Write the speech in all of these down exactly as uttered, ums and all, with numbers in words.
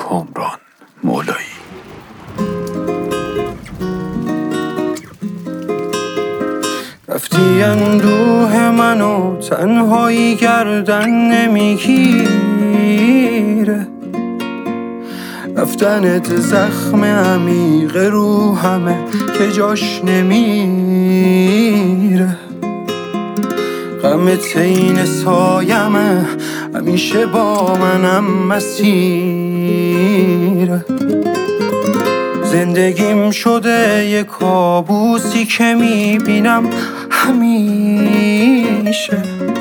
کامران مولایی. رفتی اندوه منو تنهایی گردن نمیگیره، رفتنت زخم عمیق روحمه که جاش نمیره. غمت این سایمه همیشه با منم مسیره. زندگیم شده یه کابوسی که میبینم همیشه.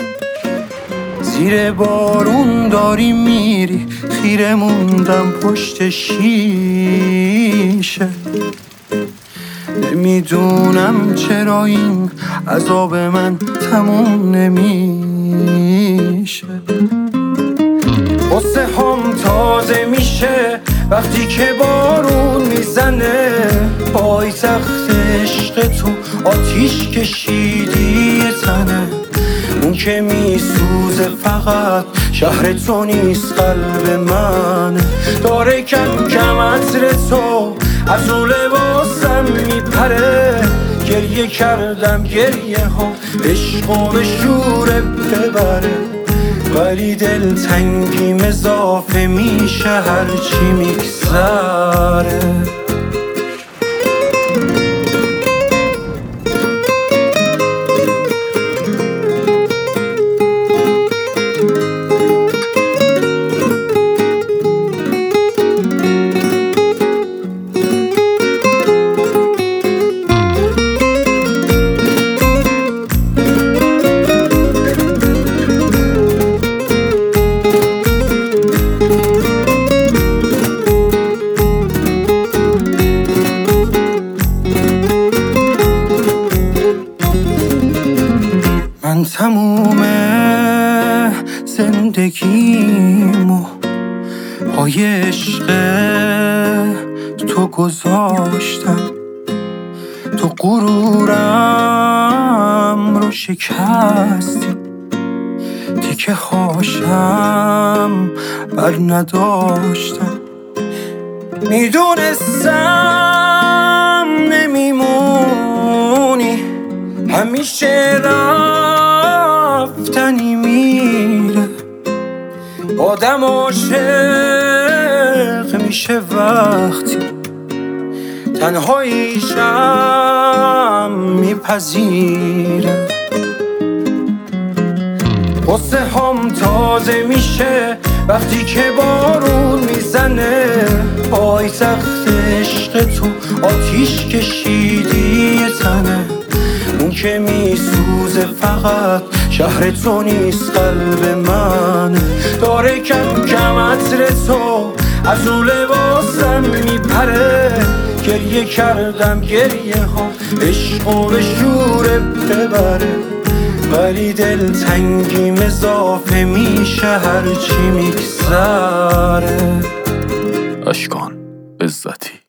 زیر بارون داری میری خیره موندم پشت شیشه. نمیدونم چرا این عذاب من تموم نمیشه. قصه هم تازه میشه وقتی که بارون میزنه. پایتخت عشق تو آتیش کشیدی تنه. اون که میسوزه فقط شهر تو نیست قلب من. داره کم کم عطر تو از اون لباسم میپره. گریه کردم گریه ها عشق و به شوره ببره. ولی دل تنگیم اضافه میشه هرچی میگذره. من تموم زندگیمو پای عشق تو گذاشتم. تو غرورم رو شکستی، تیکه هاشم بر نداشتم. میدونستم نمیمونی، همیشه رفتنی میره. آدم عاشق میشه وقتی تنهاییشم میپذیره. قصه هم تازه میشه وقتی که بارون میزنه. پایتخت عشق تو آتیش کشیدی تنه. اون که میسوزه فقط شهر تو نیست قلب من. داره کم کم عطر تو از اون لباسم میپره. گریه کردم گریه ها عشق و به شوره ببره. ولی دل تنگیم اضافه میشه هرچی میگذره. اشکان عزتی.